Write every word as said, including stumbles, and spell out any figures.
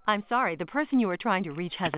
I'm sorry, the person you are trying to reach has